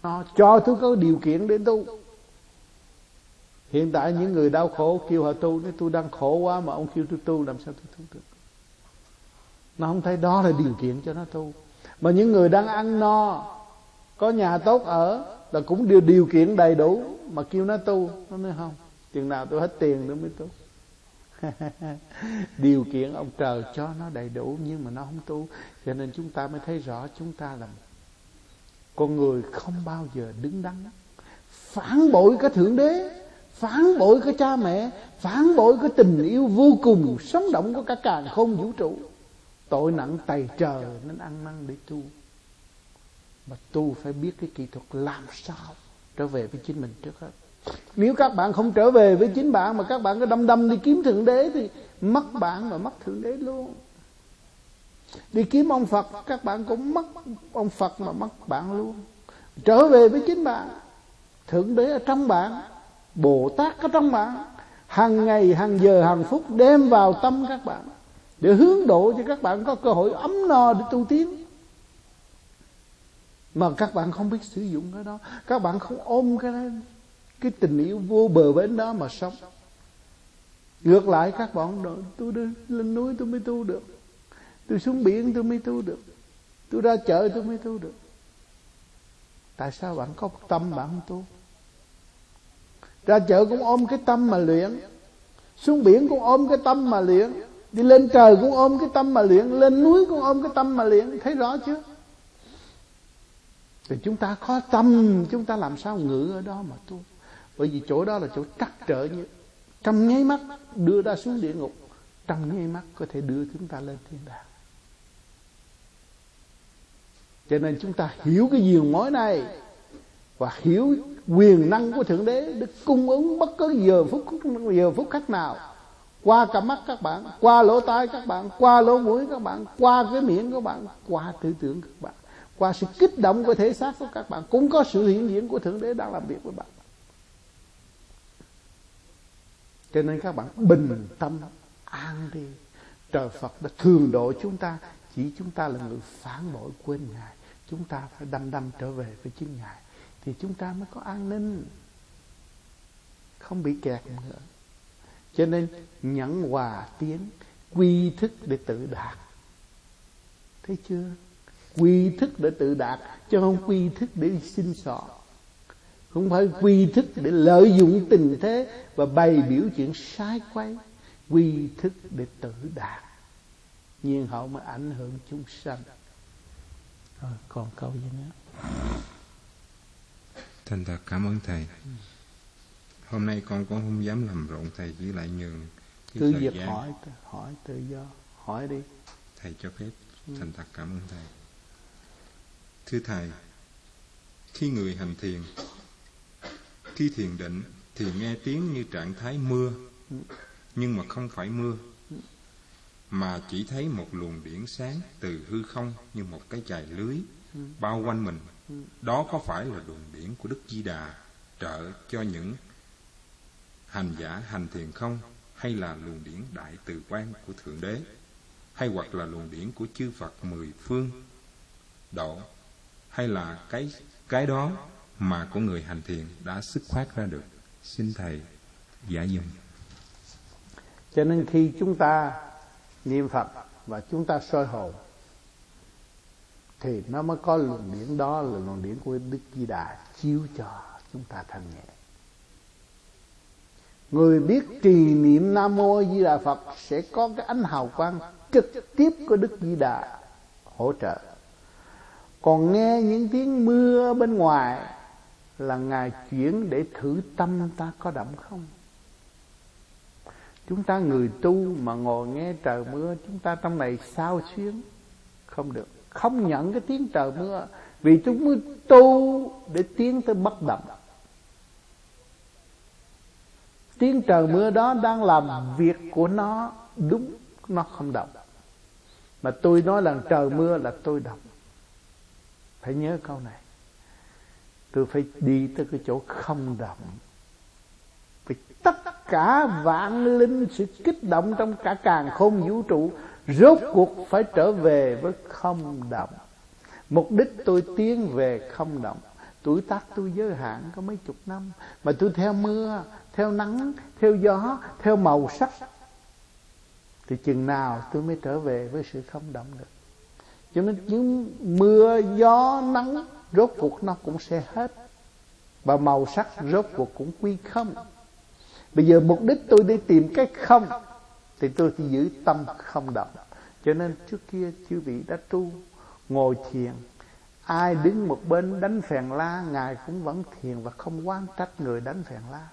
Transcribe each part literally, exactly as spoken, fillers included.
nó cho tôi có điều kiện để tu. Hiện tại những người đau khổ kêu họ tu, nếu tôi đang khổ quá mà ông kêu tôi tu, làm sao tôi tu được? Nó không thấy đó là điều kiện cho nó tu. Mà những người đang ăn no, có nhà tốt ở, là cũng điều, điều kiện đầy đủ, mà kêu nó tu, nó nói không, chừng nào tôi hết tiền nữa mới tu. Điều kiện ông trời cho nó đầy đủ, nhưng mà nó không tu. Cho nên chúng ta mới thấy rõ chúng ta là con người không bao giờ đứng đắn, phản bội cái Thượng Đế, phản bội cái cha mẹ, phản bội cái tình yêu vô cùng sống động của cả càn khôn vũ trụ. Tội nặng tày trời nên ăn năn để tu. Mà tu phải biết cái kỹ thuật làm sao trở về với chính mình trước hết. Nếu các bạn không trở về với chính bạn, mà các bạn cứ đâm đâm đi kiếm Thượng Đế, thì mất bạn và mất Thượng Đế luôn. Đi kiếm ông Phật, các bạn cũng mất ông Phật mà mất bạn luôn. Trở về với chính bạn, Thượng Đế ở trong bạn, Bồ Tát ở trong bạn, hàng ngày, hàng giờ, hàng phút đem vào tâm các bạn, để hướng độ cho các bạn có cơ hội ấm no để tu tiến. Mà các bạn không biết sử dụng cái đó, các bạn không ôm cái đó, cái tình yêu vô bờ bến đó mà sống. Ngược lại các bạn nói, tôi đi lên núi tôi mới tu được, tôi xuống biển tôi mới tu được, tôi ra chợ tôi mới tu được. Tại sao bạn có tâm bạn không tu? Ra chợ cũng ôm cái tâm mà luyện, xuống biển cũng ôm cái tâm mà luyện, đi lên trời cũng ôm cái tâm mà luyện, lên núi cũng ôm cái tâm mà luyện. Thấy rõ chưa? Thì chúng ta có tâm, chúng ta làm sao ngự ở đó mà tu. Bởi vì chỗ đó là chỗ trắc trở nhất. Trong nháy mắt đưa ta xuống địa ngục, trong nháy mắt có thể đưa chúng ta lên thiên đàng. Cho nên chúng ta hiểu cái diều mối này, và hiểu quyền năng của Thượng Đế được cung ứng bất cứ giờ phút giờ phút khắc nào, qua cả mắt các bạn, qua lỗ tai các bạn, qua lỗ mũi các bạn, qua cái miệng các bạn, qua tư tưởng các bạn, qua sự kích động của thể xác của các bạn, cũng có sự hiện diện của Thượng Đế đang làm việc với bạn. Cho nên các bạn bình tâm an đi. Trời Phật đã thường độ chúng ta, chỉ chúng ta là người phản bội quên Ngài. Chúng ta phải đăm đăm trở về với chính Ngài, thì chúng ta mới có an ninh, không bị kẹt nữa. Cho nên nhẫn hòa tiến, quy thức để tự đạt. Thấy chưa? Quy thức để tự đạt, chứ không quy thức để đi xin xỏ. Không phải quy thức để lợi dụng tình thế và bày biểu chuyện sai quay. Quy thức để tự đạt, nhiên hậu mới ảnh hưởng chúng sanh. Rồi, còn câu gì nữa? Thành thật cảm ơn Thầy. Hôm nay con cũng không dám làm rộn Thầy, chỉ lại nhường cứ việc hỏi, hỏi tự do, hỏi đi. Thầy cho phép. Thành thật cảm ơn Thầy. Thưa Thầy, khi người hành thiền, khi thiền định thì nghe tiếng như trạng thái mưa, nhưng mà không phải mưa, mà chỉ thấy một luồng điển sáng từ hư không như một cái chài lưới bao quanh mình. Đó có phải là luồng điển của Đức Di Đà trợ cho những hành giả hành thiền không, hay là luồng điển đại từ quan của Thượng Đế, hay hoặc là luồng điển của chư Phật mười phương độ, hay là cái cái đó mà của người hành thiền đã xuất phát ra được? Xin Thầy giải dùm. Cho nên khi chúng ta niệm Phật và chúng ta soi hồn, thì nó mới có luồng điển đó, là luồng điển của Đức Di Đà chiếu cho chúng ta thanh nhẹ. Người biết trì niệm Nam Mô Di Đà Phật sẽ có cái ánh hào quang trực tiếp của Đức Di Đà hỗ trợ. Còn nghe những tiếng mưa bên ngoài là Ngài chuyển để thử tâm ta có động không. Chúng ta người tu mà ngồi nghe trời mưa, chúng ta trong này sao xuyến không được, không nhận cái tiếng trời mưa, vì chúng mới tu để tiến tới bất động. Tiếng trời mưa đó đang làm việc của nó đúng, nó không động. Mà tôi nói là trời mưa là tôi động. Phải nhớ câu này. Tôi phải đi tới cái chỗ không động. Vì tất cả vạn linh sự kích động trong cả càn khôn vũ trụ rốt cuộc phải trở về với không động. Mục đích tôi tiến về không động. Tuổi tác tôi giới hạn có mấy chục năm, mà tôi theo mưa, theo nắng, theo gió, theo màu sắc, thì chừng nào tôi mới trở về với sự không động được. Cho nên những mưa, gió, nắng rốt cuộc nó cũng sẽ hết, và màu sắc rốt cuộc cũng quy không. Bây giờ mục đích tôi đi tìm cái không, thì tôi chỉ giữ tâm không động. Cho nên trước kia chư vị đã tu, ngồi thiền, ai đứng một bên đánh phèn la, Ngài cũng vẫn thiền và không oán trách người đánh phèn la.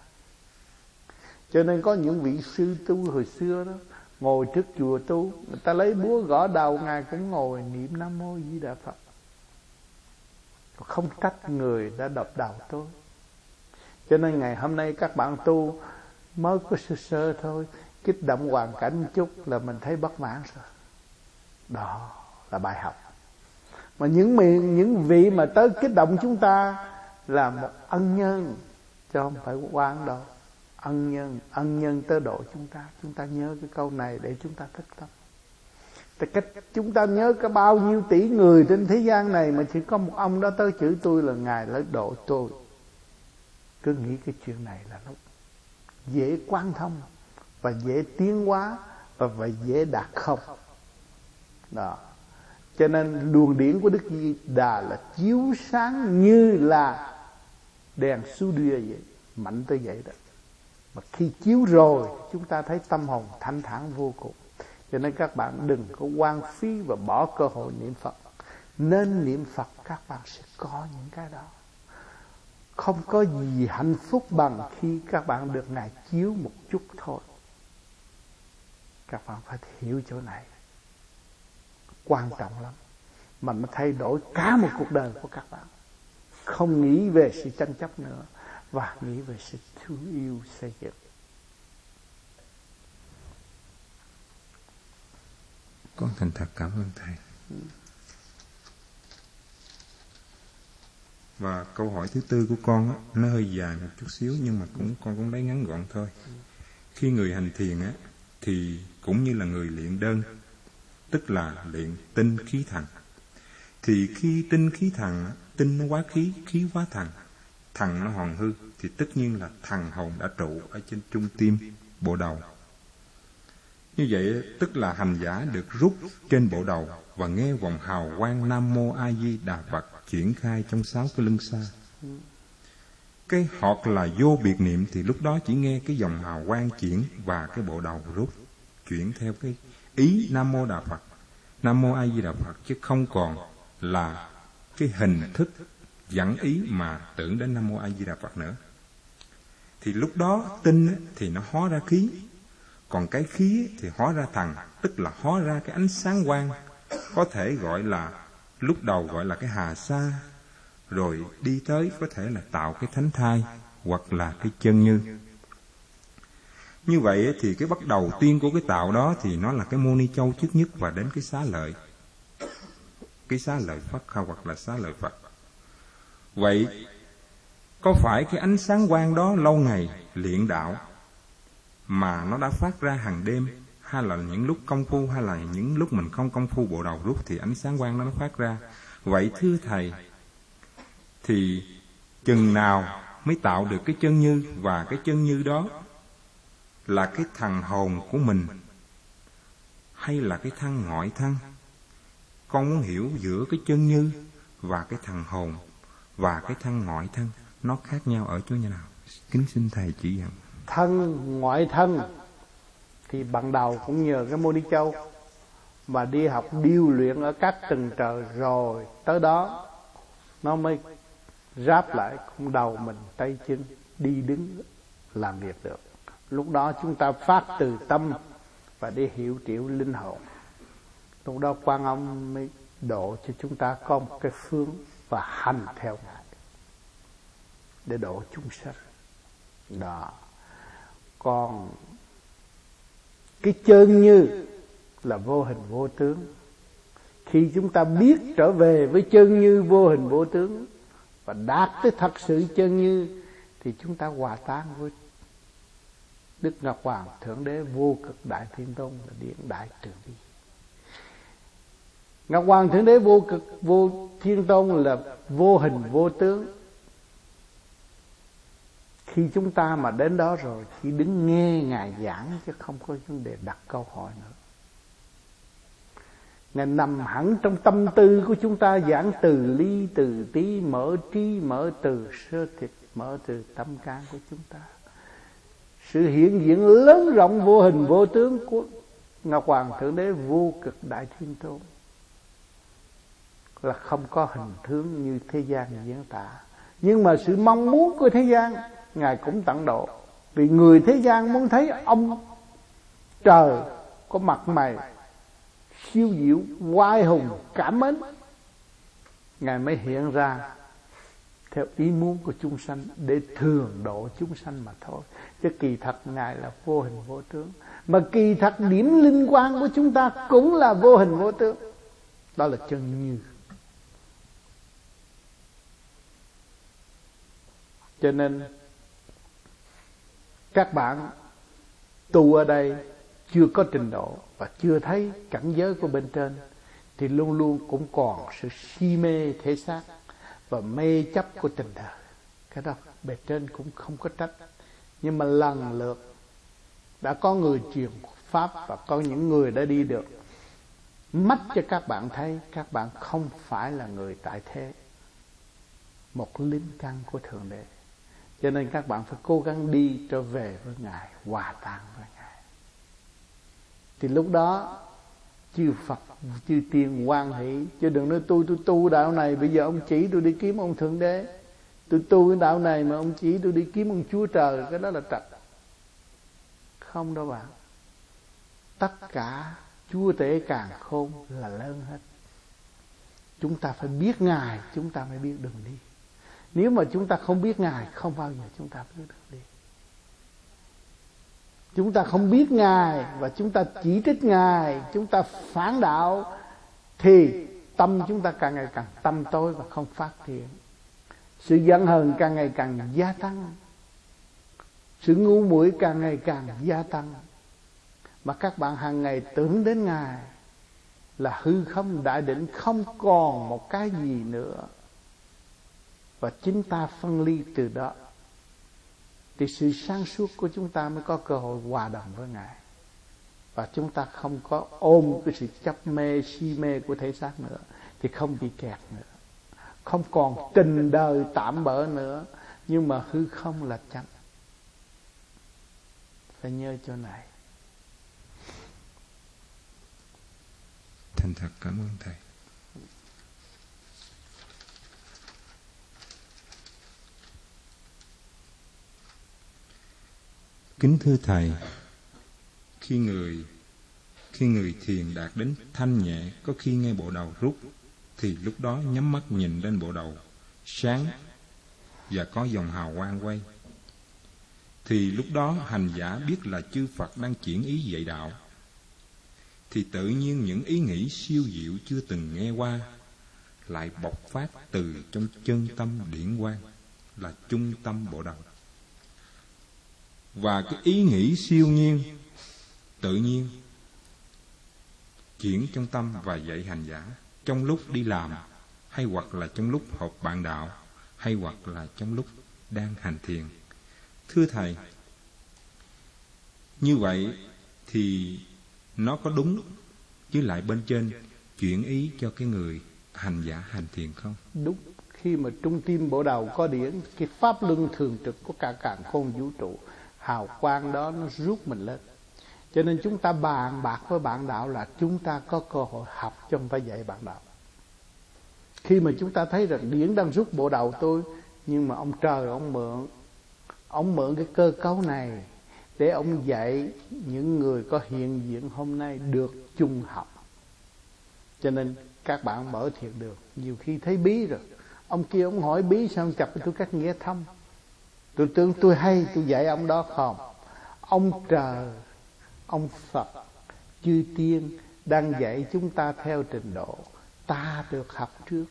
Cho nên có những vị sư tu hồi xưa đó, ngồi trước chùa tu, người ta lấy búa gõ đầu, Ngài cũng ngồi niệm Nam Mô Di Đà Phật, không trách người đã đập đầu tôi. Cho nên ngày hôm nay các bạn tu mới có sơ sơ thôi, kích động hoàn cảnh một chút là mình thấy bất mãn rồi. Đó là bài học. Mà những những vị mà tới kích động chúng ta là một ân nhân, chứ không phải oan đâu. Ân nhân, ân nhân tới độ chúng ta. Chúng ta nhớ cái câu này để chúng ta thức tâm. Cách chúng ta nhớ có bao nhiêu tỷ người trên thế gian này, mà chỉ có một ông đó tới chữ tôi là Ngài lấy độ tôi. Cứ nghĩ cái chuyện này là nó dễ quan thông, và dễ tiến hóa, và, và dễ đạt không. Đó. Cho nên luồng điển của Đức Di Đà là chiếu sáng như là đèn su đia vậy, mạnh tới vậy đó. Mà khi chiếu rồi, chúng ta thấy tâm hồn thanh thản vô cùng. Cho nên các bạn đừng có hoang phí và bỏ cơ hội niệm Phật. Nên niệm Phật các bạn sẽ có những cái đó. Không có gì hạnh phúc bằng khi các bạn được Ngài chiếu một chút thôi. Các bạn phải hiểu chỗ này, quan trọng lắm, mà nó thay đổi cả một cuộc đời của các bạn. Không nghĩ về sự tranh chấp nữa, và nghĩ về sự thương yêu xây dựng. Con thành thật cảm ơn Thầy. Ừ. Và câu hỏi thứ tư của con á, nó hơi dài một chút xíu, nhưng mà cũng con cũng lấy ngắn gọn thôi. Khi người hành thiền á, thì cũng như là người luyện đơn, tức là luyện tinh khí thần. Thì khi tinh khí thần, tinh nó hóa khí, khí hóa thần, thần nó hoàn hư, thì tất nhiên là thần hồn đã trụ ở trên trung tim, bộ đầu. Như vậy tức là hành giả được rút trên bộ đầu và nghe vòng hào quang Nam Mô A Di Đà Phật triển khai trong sáu cái lưng xa. Cái hoặc là vô biệt niệm thì lúc đó chỉ nghe cái dòng hào quang chuyển và cái bộ đầu rút chuyển theo cái ý Nam Mô Đà Phật, Nam Mô A Di Đà Phật, chứ không còn là cái hình thức dẫn ý mà tưởng đến Nam Mô A Di Đà Phật nữa. Thì lúc đó tinh thì nó hóa ra khí, còn cái khí thì hóa ra thần, tức là hóa ra cái ánh sáng quang, có thể gọi là lúc đầu gọi là cái hà sa, rồi đi tới có thể là tạo cái thánh thai hoặc là cái chân như. Như vậy thì cái bắt đầu tiên của cái tạo đó thì nó là cái mô ni châu trước nhất, và đến cái xá lợi, cái xá lợi Phật hoặc là xá lợi Phật. Vậy có phải cái ánh sáng quang đó lâu ngày luyện đạo mà nó đã phát ra hàng đêm, hay là những lúc công phu, hay là những lúc mình không công phu bộ đầu rút thì ánh sáng quang đó nó phát ra? Vậy thưa Thầy, thì chừng nào mới tạo được cái chân như, và cái chân như đó là cái thần hồn của mình hay là cái thân ngoại thân? Con muốn hiểu giữa cái chân như và cái thần hồn và cái thân ngoại thân nó khác nhau ở chỗ như nào? Kính xin Thầy chỉ dẫn. Thân ngoại thân thì ban đầu cũng nhờ cái mô ni châu mà đi học điêu luyện ở các tầng trời, rồi tới đó nó mới ráp lại khung đầu mình, tay chân, đi đứng làm việc được. Lúc đó chúng ta phát từ tâm và đi hiểu triệu linh hồn. Lúc đó Quan Âm mới độ cho chúng ta có một cái phương và hành theo Ngài để độ chúng sanh. Đó. Còn cái chân như là vô hình vô tướng. Khi chúng ta biết trở về với chân như vô hình vô tướng và đạt tới thật sự chân như, thì chúng ta hòa tan với Đức Ngọc Hoàng Thượng Đế vô cực Đại Thiên Tôn là Điện Đại Từ Bi. Ngọc Hoàng Thượng Đế vô cực vô Thiên Tôn là vô hình vô tướng, Khi chúng ta mà đến đó rồi, chỉ đứng nghe Ngài giảng chứ không có vấn đề đặt câu hỏi nữa. Ngài nằm hẳn trong tâm tư của chúng ta, giảng từ ly từ tí, mở trí mở từ sơ thịt, mở từ tâm can của chúng ta. Sự hiện diện lớn rộng vô hình vô tướng của Ngọc Hoàng Thượng Đế vô cực Đại Thiên Tôn là không có hình tướng như thế gian diễn tả. Nhưng mà sự mong muốn của thế gian Ngài cũng tận độ. Vì người thế gian muốn thấy ông trời có mặt mày siêu diệu, oai hùng, cảm mến, Ngài mới hiện ra theo ý muốn của chúng sanh để thường độ chúng sanh mà thôi. Chứ kỳ thật Ngài là vô hình vô tướng. Mà kỳ thật điểm linh quan của chúng ta cũng là vô hình vô tướng. Đó là chân như. Cho nên các bạn tu ở đây chưa có trình độ và chưa thấy cảnh giới của bên trên thì luôn luôn cũng còn sự si mê thể xác và mê chấp của tình đời. Cái đó bề trên cũng không có trách. Nhưng mà lần lượt đã có người truyền pháp và có những người đã đi được mắt cho các bạn thấy các bạn không phải là người tại thế, một linh căn của Thượng Đế. Cho nên các bạn phải cố gắng đi trở về với Ngài, hòa tan với Ngài. Thì lúc đó chư Phật, chư Tiên hoan hỷ. Chứ đừng nói tôi tôi tu đạo này, bây giờ ông chỉ tôi đi kiếm ông Thượng Đế. Tôi tu cái đạo này mà ông chỉ tôi đi kiếm ông Chúa Trời, cái đó là trật. Không đâu bạn. Tất cả Chúa Tể Càn Khôn là lớn hết. Chúng ta phải biết Ngài, chúng ta mới biết đường đi. Nếu mà chúng ta không biết Ngài, không bao giờ chúng ta biết đường đi. Chúng ta không biết Ngài và chúng ta chỉ trích Ngài, chúng ta phản đạo, thì tâm chúng ta càng ngày càng tăm tối và không phát triển. Sự giận hờn càng ngày càng gia tăng, sự ngu muội càng ngày càng gia tăng. Mà các bạn hàng ngày tưởng đến Ngài là hư không đại định, không còn một cái gì nữa. Và chính ta phân ly từ đó thì sự sáng suốt của chúng ta mới có cơ hội hòa đồng với Ngài. Và chúng ta không có ôm cái sự chấp mê, si mê của thể xác nữa, thì không bị kẹt nữa. Không còn tình đời tạm bỡ nữa. Nhưng mà hư không là chánh. Phải nhớ chỗ này. Thành thật cảm ơn Thầy. Kính thưa Thầy, khi người khi người thiền đạt đến thanh nhẹ, có khi ngay bộ đầu rút, thì lúc đó nhắm mắt nhìn lên bộ đầu sáng và có dòng hào quang quay. Thì lúc đó hành giả biết là chư Phật đang chuyển ý dạy đạo. Thì tự nhiên những ý nghĩ siêu diệu chưa từng nghe qua lại bộc phát từ trong chân tâm điển quang là trung tâm bộ đầu. Và cái ý nghĩ siêu nhiên tự nhiên chuyển trong tâm và dạy hành giả trong lúc đi làm, hay hoặc là trong lúc họp bạn đạo, hay hoặc là trong lúc đang hành thiền. Thưa Thầy, như vậy thì nó có đúng với lại bên trên chuyển ý cho cái người hành giả hành thiền không? Đúng. Khi mà trung tim bộ đầu có điển, cái pháp luân thường trực của cả càn khôn vũ trụ, hào quang đó nó rút mình lên. Cho nên chúng ta bàn bạc với bạn đạo là chúng ta có cơ hội học chứ không phải dạy bạn đạo. Khi mà chúng ta thấy rằng điển đang rút bộ đầu tôi, nhưng mà ông trời ông mượn, ông mượn cái cơ cấu này để ông dạy những người có hiện diện hôm nay được chung học. Cho nên các bạn mở thiền đường, nhiều khi thấy bí rồi, ông kia ông hỏi bí sao ông chập tôi các nghĩa thông. Tôi tưởng tôi hay, tôi dạy ông đó không. Ông trời, ông Phật, chư Tiên đang dạy chúng ta theo trình độ. Ta được học trước,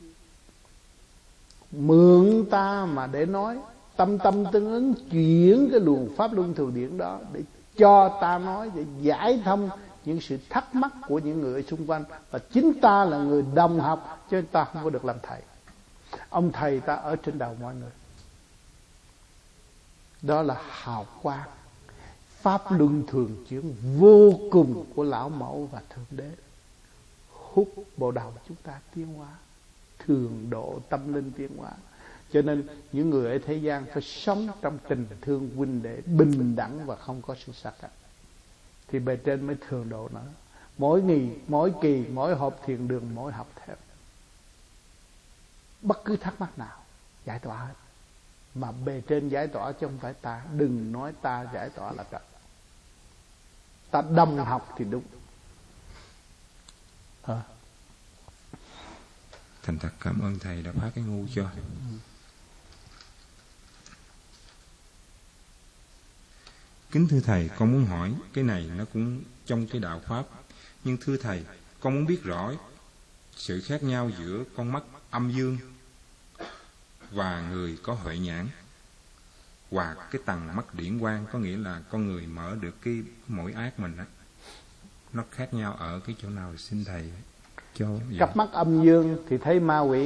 mượn ta mà để nói. Tâm tâm tương ứng chuyển cái luồng pháp luân thường điển đó để cho ta nói, để giải thông những sự thắc mắc của những người ở xung quanh. Và chính ta là người đồng học, chứ ta không có được làm thầy. Ông thầy ta ở trên đầu mọi người. Đó là hào quang pháp luân thường chuyển vô cùng của Lão Mẫu và Thượng Đế, hút bộ đầu chúng ta tiến hóa, thường độ tâm linh tiến hóa. Cho nên những người ở thế gian phải sống trong tình thương huynh đệ bình đẳng và không có sự sát hại, thì bề trên mới thường độ nữa. Mỗi ngày, mỗi kỳ, mỗi hộp thiền đường, mỗi học theo, bất cứ thắc mắc nào giải tỏa hết. Mà bề trên giải tỏa chứ không phải ta. Đừng nói ta giải tỏa là thật. Ta đồng học thì đúng. à. Thành thật cảm ơn thầy đã phá cái ngu cho. Kính thưa thầy, con muốn hỏi, cái này nó cũng trong cái đạo Pháp. Nhưng thưa thầy, con muốn biết rõ sự khác nhau giữa con mắt âm dương và người có huệ nhãn, hoặc cái tầng mắt điển quang, có nghĩa là con người mở được cái mỗi ác mình đó. Nó khác nhau ở cái chỗ nào, xin thầy cho. Cặp mắt âm dương thì thấy ma quỷ,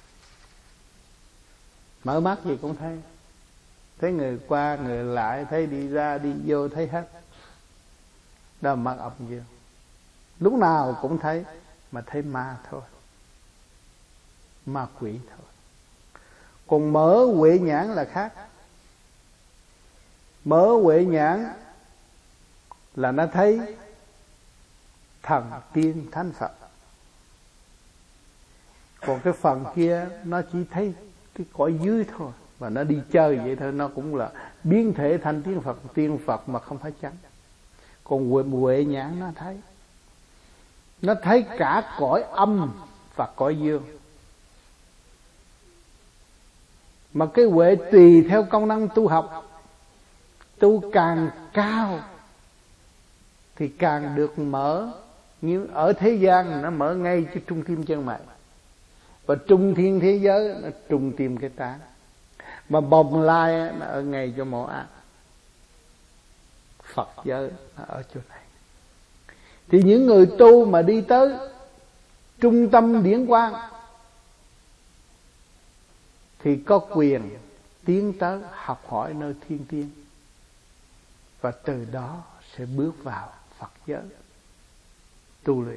mở mắt gì cũng thấy. Thấy người qua người lại, thấy đi ra đi vô thấy hết. Đó là mắt âm dương. Lúc nào cũng thấy, mà thấy ma thôi, ma quỷ thôi. Còn mở huệ nhãn là khác. Mở huệ nhãn là nó thấy thần tiên thánh Phật. Còn cái phần kia nó chỉ thấy cái cõi dưới thôi, và nó đi chơi vậy thôi. Nó cũng là biến thể thành tiên Phật, tiên Phật mà không phải chánh. Còn huệ, huệ nhãn nó thấy, nó thấy cả cõi âm và cõi dương. Mà cái huệ tùy theo công năng tu học, tu càng cao thì càng được mở. Nhưng ở thế gian nó mở ngay cho trung tim chân mày, và trung thiên thế giới nó trung tim cái trán, mà bồng lai nó ở ngay cho mộ ác. Phật giới nó ở chỗ này. Thì những người tu mà đi tới trung tâm điển quang thì có quyền tiến tới học hỏi nơi thiên tiên, và từ đó sẽ bước vào Phật giới tu luyện.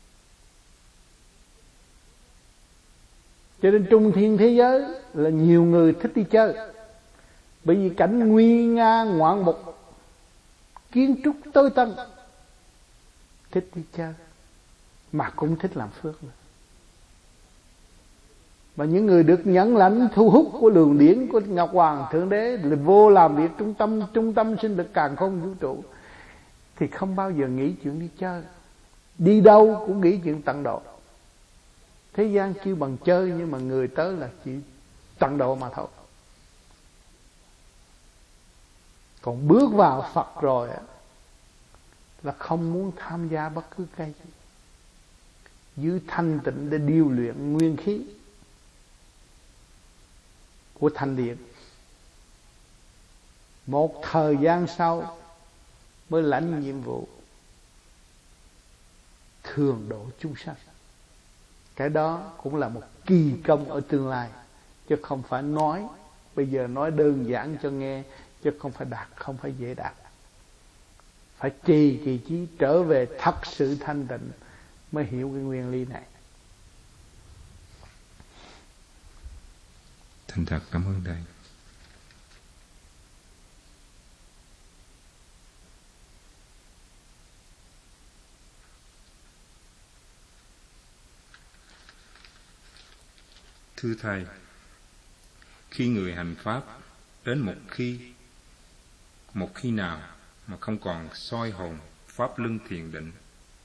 Cho nên trung thiên thế giới là nhiều người thích đi chơi, bởi vì cảnh nguy nga ngoạn mục, kiến trúc tối tân, thích đi chơi, mà cũng thích làm phước nữa. Mà những người được nhẫn lãnh thu hút của luồng điển của Ngọc Hoàng Thượng Đế là vô làm việc trung tâm trung tâm sinh lực càn khôn vũ trụ, thì không bao giờ nghĩ chuyện đi chơi. Đi đâu cũng nghĩ chuyện tận độ. Thế gian kêu bằng chơi, nhưng mà người tới là chỉ tận độ mà thôi. Còn bước vào Phật rồi là không muốn tham gia bất cứ cái gì, giữ thanh tịnh để điêu luyện nguyên khí của thanh điện. Một thời gian sau mới lãnh nhiệm vụ thường độ chúng sanh. Cái đó cũng là một kỳ công ở tương lai, chứ không phải nói. Bây giờ nói đơn giản cho nghe, chứ không phải đạt, không phải dễ đạt. Phải trì kỳ trí trở về thật sự thanh tịnh mới hiểu cái nguyên lý này. Thành thật cảm ơn thầy. Thưa thầy, khi người hành pháp đến một khi một khi nào mà không còn soi hồn pháp luân thiền định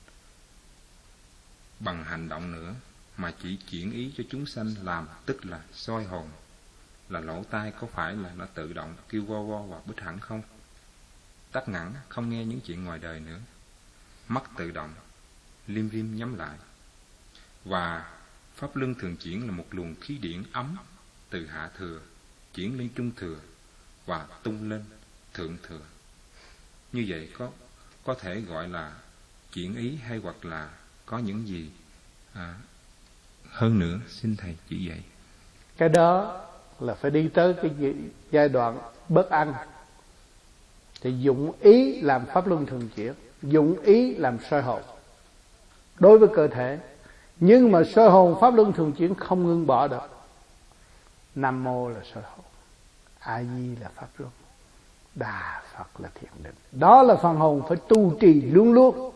bằng hành động nữa, mà chỉ chuyển ý cho chúng sanh làm, tức là soi hồn, là lỗ tai có phải là nó tự động kêu vo vo hoặc bích hẳn không? Tắt ngẳn, không nghe những chuyện ngoài đời nữa. Mắt tự động liêm riêm nhắm lại. Và pháp luân thường chuyển là một luồng khí điển ấm từ hạ thừa chuyển lên trung thừa và tung lên thượng thừa. Như vậy có có thể gọi là chuyển ý, hay hoặc là có những gì à, hơn nữa, xin thầy chỉ dạy. Cái đó là phải đi tới cái giai đoạn bớt ăn Thì dụng ý làm pháp luân thường chuyển, dụng ý làm soi hồn đối với cơ thể. Nhưng mà soi hồn pháp luân thường chuyển không ngưng bỏ được. Nam mô là soi hồn, A Di là pháp luân, Đà Phật là thiền định. Đó là phần hồn phải tu trì luôn luôn.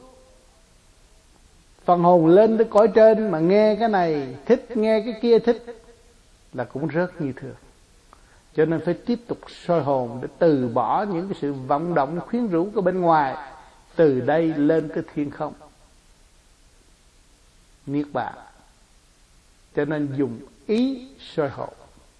Phần hồn lên tới cõi trên mà nghe cái này thích, nghe cái kia thích là cũng rớt như thường. Cho nên phải tiếp tục soi hồn để từ bỏ những cái sự vọng động khuyến rũ của bên ngoài, từ đây lên tới thiên không, niết bàn. Cho nên dùng ý soi hồn.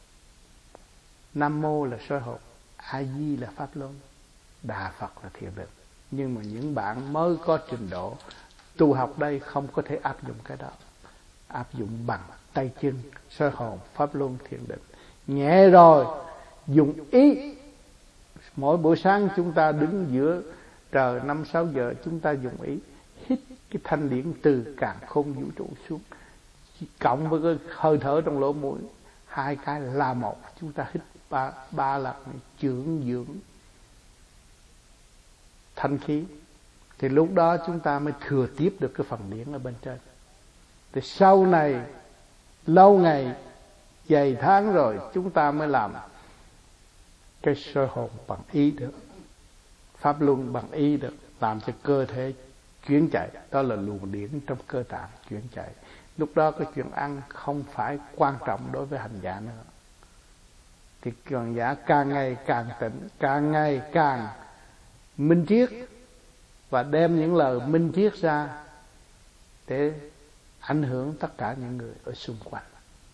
Nam mô là soi hồn, A Di là pháp luân, Đà Phật là thiền định. Nhưng mà những bạn mới có trình độ tu học đây không có thể áp dụng cái đó. Áp dụng bằng tay chân, soi hồn, pháp luân, thiền định. Nhẹ rồi, dùng ý. Mỗi buổi sáng chúng ta đứng giữa trời năm sáu giờ, chúng ta dùng ý hít cái thanh điển từ càn khôn vũ trụ xuống, cộng với cái hơi thở trong lỗ mũi, hai cái là một. Chúng ta hít ba, ba lần chưởng dưỡng thanh khí, thì lúc đó chúng ta mới thừa tiếp được cái phần điển ở bên trên. Thì sau này lâu ngày vài tháng rồi chúng ta mới làm cái soi hồn bằng ý được, pháp luân bằng ý được, làm cho cơ thể chuyển chạy. Đó là luồng điển trong cơ tạng chuyển chạy. Lúc đó cái chuyện ăn không phải quan trọng đối với hành giả nữa. Thì hành giả càng ngày càng tỉnh, càng ngày càng minh triết, và đem những lời minh triết ra để ảnh hưởng tất cả những người ở xung quanh.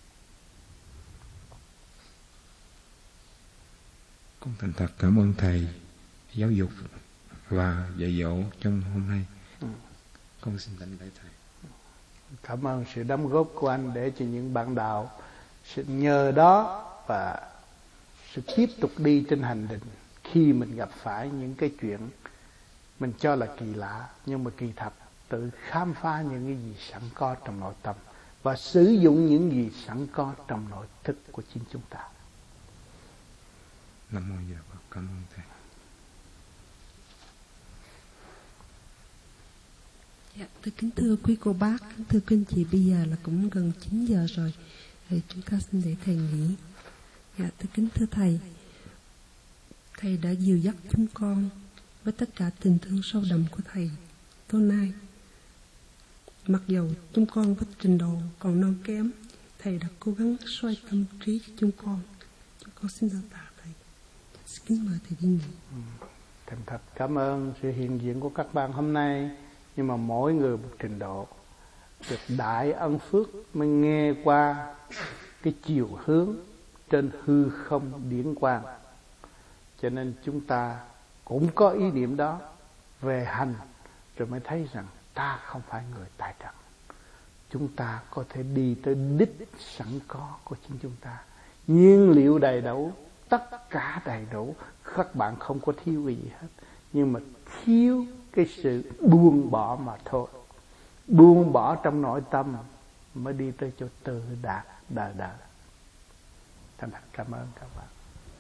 Con thành thật cảm ơn Thầy giáo dục và dạy dỗ trong hôm nay. Ừ. Con xin đảnh lễ Thầy. Cảm ơn sự đóng góp của anh để cho những bạn đạo sự nhờ đó và sự tiếp tục đi trên hành trình. Khi mình gặp phải những cái chuyện mình cho là kỳ lạ, nhưng mà kỳ thật tự khám phá những cái gì sẵn có trong nội tâm và sử dụng những gì sẵn có trong nội thức của chính chúng ta. Nam mô Di Đà Phật. Cảm ơn Thầy. Dạ, tôi kính thưa quý cô bác, kính thưa quý anh chị, bây giờ là cũng gần chín giờ rồi, thì chúng ta xin để Thầy nghỉ. Dạ, tôi kính thưa Thầy, Thầy đã dìu dắt chúng con với tất cả tình thương sâu đậm của Thầy tối nay. Mặc dầu chúng con với trình độ còn non kém, Thầy đã cố gắng soi tâm trí cho chúng con. Chúng con xin đa tạ Thầy. Xin kính mời Thầy đi nghỉ. Ừ. Thành thật cảm ơn sự hiện diện của các bạn hôm nay. Nhưng mà mỗi người một trình độ, được đại ân phước mới nghe qua cái chiều hướng trên hư không điển quang. Cho nên chúng ta cũng có ý niệm đó về hành, rồi mới thấy rằng ta không phải người tài trật. Chúng ta có thể đi tới đích sẵn có của chính chúng ta. Nhiên liệu đầy đủ, tất cả đầy đủ, các bạn không có thiếu cái gì hết. Nhưng mà thiếu cái sự buông bỏ mà thôi. Buông bỏ trong nội tâm mới đi tới chỗ tự đạt đời đời. Thành thật cảm ơn các bạn.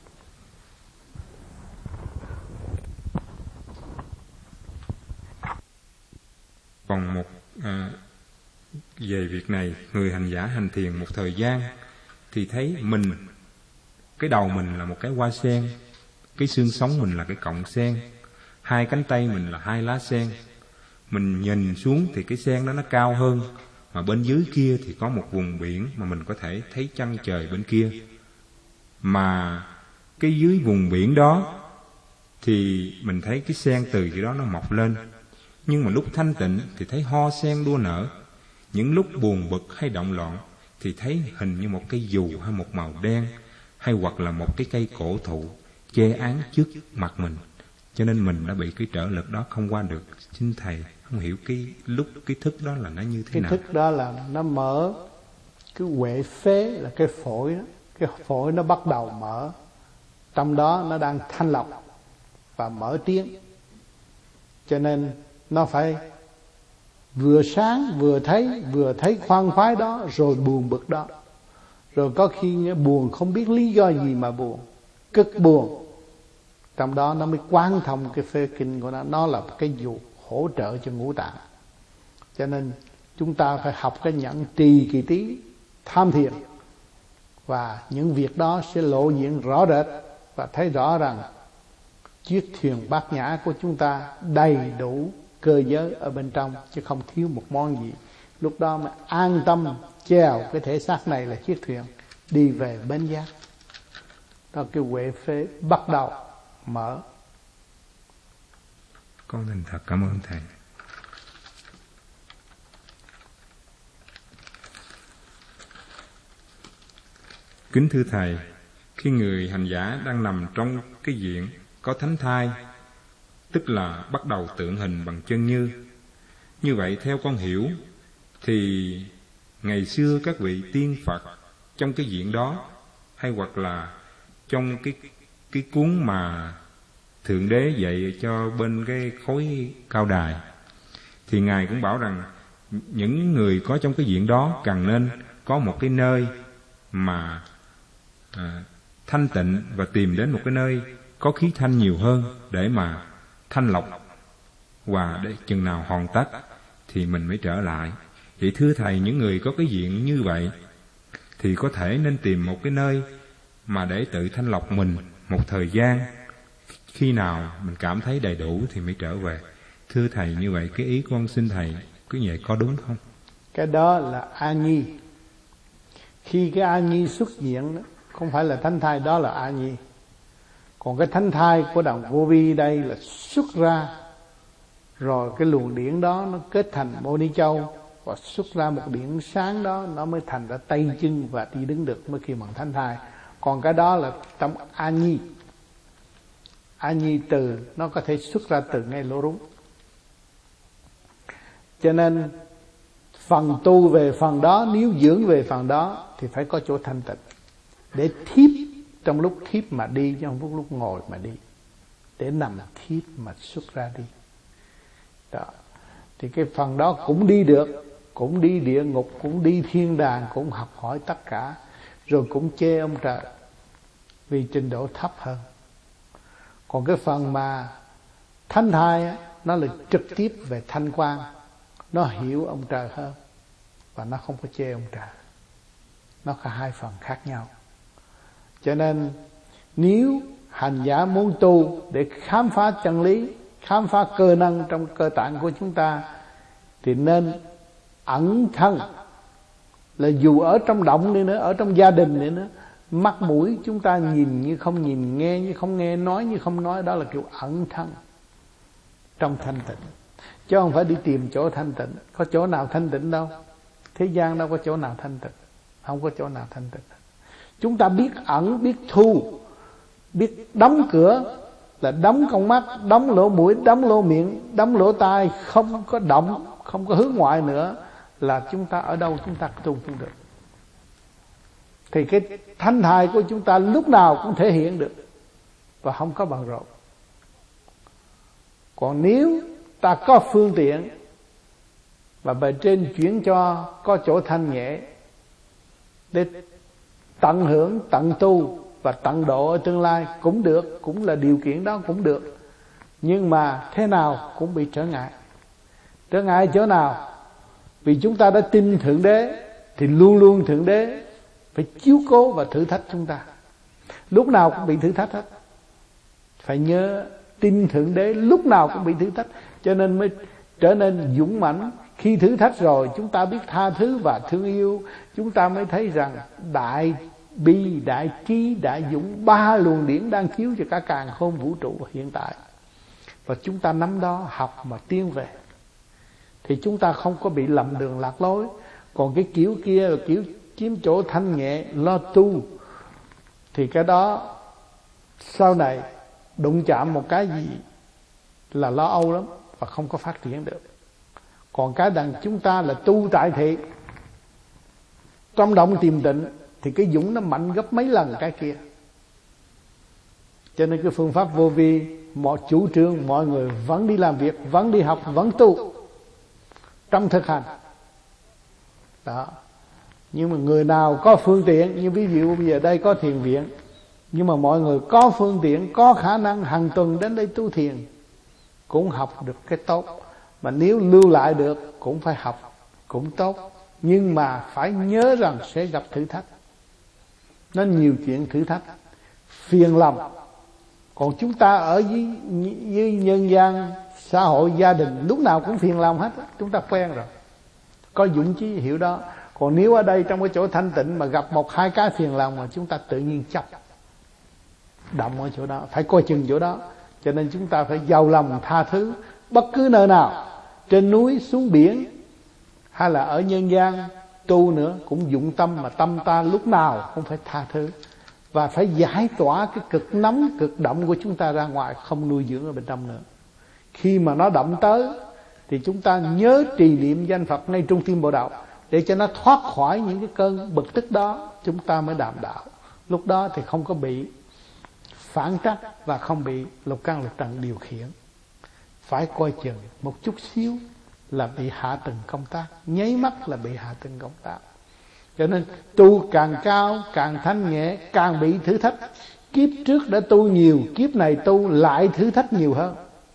Còn một à, về việc này, người hành giả hành thiền một thời gian thì thấy mình, cái đầu mình là một cái hoa sen, cái xương sống mình là cái cọng sen, hai cánh tay mình là hai lá sen. Mình nhìn xuống thì cái sen đó nó cao hơn, mà bên dưới kia thì có một vùng biển mà mình có thể thấy chân trời bên kia. Mà cái dưới vùng biển đó thì mình thấy cái sen từ dưới đó nó mọc lên. Nhưng mà lúc thanh tịnh thì thấy hoa sen đua nở. Những lúc buồn bực hay động loạn thì thấy hình như một cây dù hay một màu đen, hay hoặc là một cái cây cổ thụ che án trước mặt mình. Cho nên mình đã bị cái trở lực đó không qua được. Xin Thầy không hiểu cái lúc cái thức đó là nó như thế cái nào. Cái thức đó là nó mở cái huệ phế, là cái phổi đó. Cái phổi nó bắt đầu mở, trong đó nó đang thanh lọc và mở tiếng. Cho nên nó phải vừa sáng vừa thấy, vừa thấy khoan khoái đó, rồi buồn bực đó. Rồi có khi buồn không biết lý do gì mà buồn, cực buồn, Trong đó nó mới quán thông cái phê kinh của nó. Nó là cái vụ hỗ trợ cho ngũ tạng. Cho nên chúng ta phải học cái nhẫn trì kỳ tí, tham thiền, và những việc đó sẽ lộ diện rõ rệt, và thấy rõ rằng chiếc thuyền bát nhã của chúng ta đầy đủ cơ giới ở bên trong, chứ không thiếu một món gì. Lúc đó mới an tâm chèo cái thể xác này là chiếc thuyền đi về bến giác. Đó, cái huệ phế bắt đầu mở. Con thành thật cảm ơn thầy. Kính thưa thầy, khi người hành giả đang nằm trong cái diện có thánh thai, tức là bắt đầu tượng hình bằng chân như. Như vậy theo con hiểu thì ngày xưa các vị tiên Phật trong cái diện đó, hay hoặc là trong cái cái cuốn mà Thượng Đế dạy cho bên cái khối cao đài, thì Ngài cũng bảo rằng những người có trong cái diện đó cần nên có một cái nơi mà à, thanh tịnh, và tìm đến một cái nơi có khí thanh nhiều hơn để mà thanh lọc, và để chừng nào hoàn tất thì mình mới trở lại. Vậy thưa thầy, những người có cái diện như vậy thì có thể nên tìm một cái nơi mà để tự thanh lọc mình một thời gian, khi nào mình cảm thấy đầy đủ thì mới trở về. Thưa thầy, như vậy cái ý con xin thầy cứ vậy có đúng không? Cái đó là A Nhi. Khi cái A Nhi xuất hiện đó, không phải là thánh thai, đó là A Nhi. Còn cái thánh thai của Đạo Vô Vi đây là xuất ra, rồi cái luồng điển đó nó kết thành Mô Ni Châu, và xuất ra một điển sáng đó, nó mới thành ra tay chân và đi đứng được, mới khi bằng thánh thai. Còn cái đó là trong A Nhi. A Nhi từ nó có thể xuất ra từ ngay lỗ rúng. Cho nên phần tu về phần đó, nếu dưỡng về phần đó thì phải có chỗ thanh tịnh, để thiếp trong lúc thiếp mà đi, chứ không lúc ngồi mà đi, để nằm thiếp mà xuất ra đi. Đó. Thì cái phần đó cũng đi được, cũng đi địa ngục, cũng đi thiên đàng, cũng học hỏi tất cả, rồi cũng chê ông trời vì trình độ thấp hơn. Còn cái phần mà thánh thai á, nó là trực tiếp về thanh quan, nó hiểu ông trời hơn, và nó không có chê ông trời. Nó có hai phần khác nhau. Cho nên nếu hành giả muốn tu để khám phá chân lý, khám phá cơ năng trong cơ tạng của chúng ta, thì nên ẩn thân. Là dù ở trong động đi nữa, ở trong gia đình đi nữa, mắt mũi chúng ta nhìn như không nhìn, nghe như không nghe, nói như không nói, đó là kiểu ẩn thân trong thanh tịnh, chứ không phải đi tìm chỗ thanh tịnh. Có chỗ nào thanh tịnh đâu, thế gian đâu có chỗ nào thanh tịnh, không có chỗ nào thanh tịnh. Chúng ta biết ẩn, biết thu, biết đóng cửa, là đóng con mắt, đóng lỗ mũi, đóng lỗ miệng, đóng lỗ tai, không có động, không có hướng ngoại nữa, là chúng ta ở đâu chúng ta tu cũng được. Thì cái thanh thai của chúng ta lúc nào cũng thể hiện được, và không có bận rộn. Còn nếu ta có phương tiện, và bề trên chuyển cho có chỗ thanh nhẹ để tận hưởng, tận tu và tận độ ở tương lai cũng được, cũng là điều kiện đó cũng được. Nhưng mà thế nào cũng bị trở ngại. Trở ngại chỗ nào? Vì chúng ta đã tin Thượng Đế, thì luôn luôn Thượng Đế phải chiếu cố và thử thách chúng ta. Lúc nào cũng bị thử thách hết. Phải nhớ tin Thượng Đế lúc nào cũng bị thử thách, cho nên mới trở nên dũng mãnh. Khi thử thách rồi chúng ta biết tha thứ và thương yêu, chúng ta mới thấy rằng đại bi, đại trí, đại dũng, ba luồng điển đang chiếu cho cả càn khôn vũ trụ hiện tại. Và chúng ta nắm đó học mà tiến về, thì chúng ta không có bị lầm đường lạc lối. Còn cái kiểu kia là kiểu chiếm chỗ thanh nhẹ, lo tu, thì cái đó sau này đụng chạm một cái gì là lo âu lắm, và không có phát triển được. Còn cái đằng chúng ta là tu tại thị, trong động tìm tịnh, thì cái dũng nó mạnh gấp mấy lần cái kia. Cho nên cái phương pháp vô vi, mọi chủ trương mọi người vẫn đi làm việc, vẫn đi học, vẫn tu trong thực hành đó. Nhưng mà người nào có phương tiện, như ví dụ bây giờ đây có thiền viện, Nhưng mà mọi người có phương tiện, có khả năng hàng tuần đến đây tu thiền cũng học được cái tốt. Mà nếu lưu lại được cũng phải học, cũng tốt. Nhưng mà phải nhớ rằng sẽ gặp thử thách. Nó nhiều chuyện thử thách, phiền lòng. Còn chúng ta ở dưới, dưới nhân gian, xã hội, gia đình, lúc nào cũng phiền lòng hết. Chúng ta quen rồi, có dũng chí hiểu đó. Còn nếu ở đây trong cái chỗ thanh tịnh mà gặp một hai cái phiền lòng mà chúng ta tự nhiên chấp động ở chỗ đó, phải coi chừng chỗ đó. Cho nên chúng ta phải giàu lòng tha thứ. Bất cứ nơi nào, trên núi, xuống biển, hay là ở nhân gian tu nữa, cũng dụng tâm. Mà tâm ta lúc nào cũng phải tha thứ. Và phải giải tỏa cái cực nóng, cực động của chúng ta ra ngoài, không nuôi dưỡng ở bên trong nữa. Khi mà nó động tới thì chúng ta nhớ trì niệm danh Phật ngay trung tim Bồ Đạo, để cho nó thoát khỏi những cái cơn bực tức đó, chúng ta mới đàm đạo. Lúc đó thì không có bị phản trắc và không bị lục căn lục trần điều khiển. Phải coi chừng một chút xíu là bị hạ tầng công tác, nháy mắt là bị hạ tầng công tác. Cho nên tu càng cao, càng thanh nhẹ, càng bị thử thách. Kiếp trước đã tu nhiều, kiếp này tu lại thử thách nhiều hơn.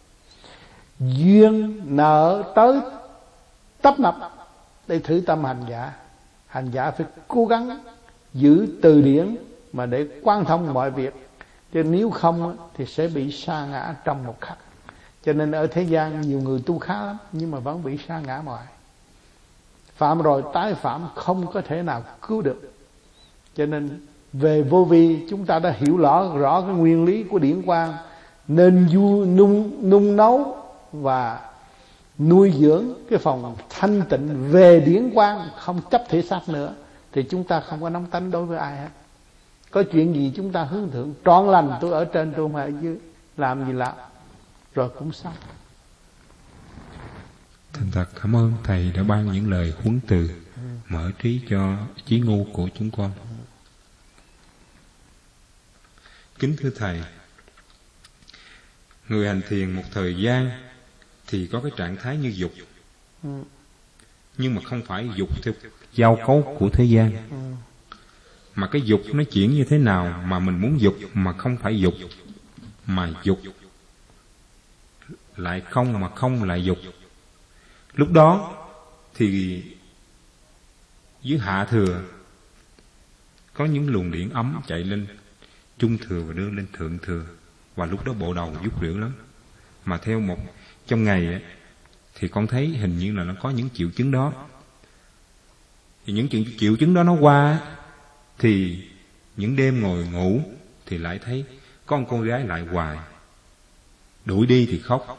Duyên nợ tới tấp nập để thử tâm hành giả. Hành giả phải cố gắng giữ từ điển mà để quan thông mọi việc. Chứ nếu không thì sẽ bị sa ngã trong một khắc. Cho nên ở thế gian nhiều người tu khá lắm, nhưng mà vẫn bị sa ngã hoài. Phạm rồi tái phạm, không có thể nào cứu được. Cho nên về vô vi chúng ta đã hiểu rõ, rõ cái nguyên lý của điển quang. Nên du, nung, nung nấu và nuôi dưỡng cái phòng thanh tịnh về điển quang, không chấp thể xác nữa, thì chúng ta không có nóng tánh đối với ai hết. Có chuyện gì chúng ta hướng thượng, trọn lành tôi ở trên, tôi không ở dưới, làm gì làm rồi cũng xong. Thành thật cảm ơn Thầy đã ban những lời huấn từ, mở trí cho trí ngu của chúng con. Kính thưa Thầy, người hành thiền một thời gian thì có cái trạng thái như dục, nhưng mà không phải dục theo giao cấu của thế gian. Mà cái dục nó chuyển như thế nào mà mình muốn dục mà không phải dục, mà dục lại không mà không lại dục. Lúc đó thì dưới hạ thừa có những luồng điển ấm chạy lên trung thừa và đưa lên thượng thừa, và lúc đó bộ đầu rút rượi lắm. Mà theo một trong ngày thì con thấy hình như là nó có những triệu chứng đó. Thì những triệu, triệu chứng đó nó qua thì những đêm ngồi ngủ thì lại thấy có một con gái lại hoài, đuổi đi thì khóc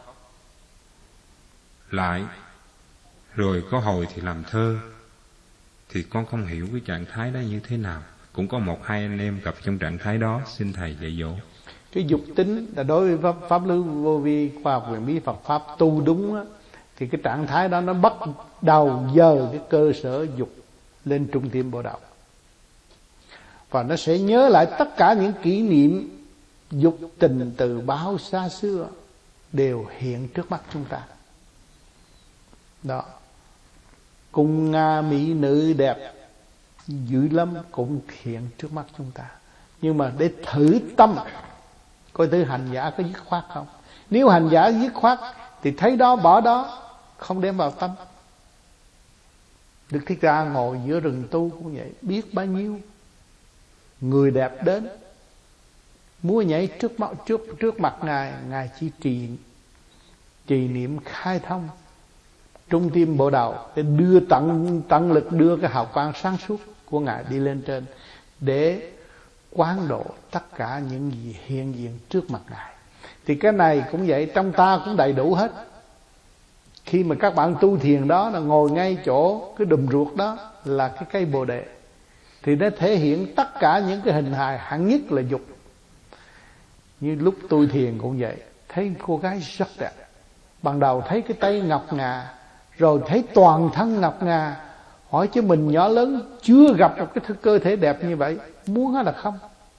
lại, rồi có hồi thì làm thơ. Thì con không hiểu cái trạng thái đó như thế nào. Cũng có một hai anh em gặp trong trạng thái đó, xin Thầy dạy dỗ. Cái dục tính là đối với pháp, pháp lý vô vi, khoa học huyền bí Phật pháp tu đúng á, thì cái trạng thái đó nó bắt đầu dời cái cơ sở dục lên trung tim Bồ Đạo, và nó sẽ nhớ lại tất cả những kỷ niệm dục tình từ bao xa xưa đều hiện trước mắt chúng ta. Đó, cung Nga mỹ nữ đẹp dữ lắm cũng hiện trước mắt chúng ta. Nhưng mà để thử tâm, coi thử hành giả có dứt khoát không. Nếu hành giả dứt khoát thì thấy đó bỏ đó, không đem vào tâm. Đức Thích Ca ngồi giữa rừng tu cũng vậy, biết bao nhiêu người đẹp đến múa nhảy trước mặt, trước, trước mặt Ngài. Ngài chỉ trì trì niệm khai thông trung tim Bồ Đạo để đưa tận, tận lực đưa cái hào quang sáng suốt của Ngài đi lên trên, để quán độ tất cả những gì hiện diện trước mặt Ngài. Thì cái này cũng vậy, trong ta cũng đầy đủ hết. Khi mà các bạn tu thiền đó là ngồi ngay chỗ cái đùm ruột đó là cái cây Bồ Đề, thì nó thể hiện tất cả những cái hình hài hạng nhất là dục. Như lúc tôi thiền cũng vậy, thấy cô gái rất đẹp. Ban đầu thấy cái tay ngọc ngà, rồi thấy toàn thân ngọc ngà. Hỏi chứ mình nhỏ lớn chưa gặp một cái cơ thể đẹp như vậy, muốn hay là không?